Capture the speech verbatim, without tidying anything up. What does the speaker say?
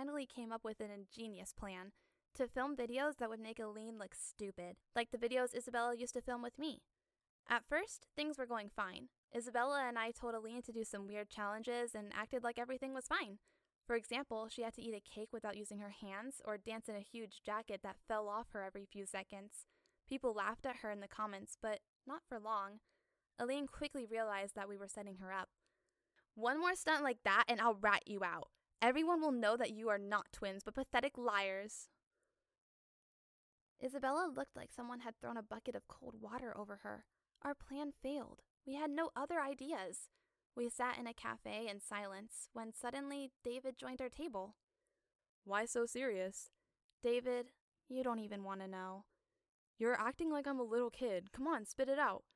finally came up with an ingenious plan to film videos that would make Aline look stupid, like the videos Isabella used to film with me. At first, things were going fine. Isabella and I told Aline to do some weird challenges and acted like everything was fine. For example, she had to eat a cake without using her hands or dance in a huge jacket that fell off her every few seconds. People laughed at her in the comments, but not for long. Aline quickly realized that we were setting her up. "One more stunt like that and I'll rat you out. Everyone will know that you are not twins, but pathetic liars." Isabella looked like someone had thrown a bucket of cold water over her. Our plan failed. We had no other ideas. We sat in a cafe in silence when suddenly David joined our table. "Why so serious?" "David, you don't even want to know." "You're acting like I'm a little kid. Come on, spit it out."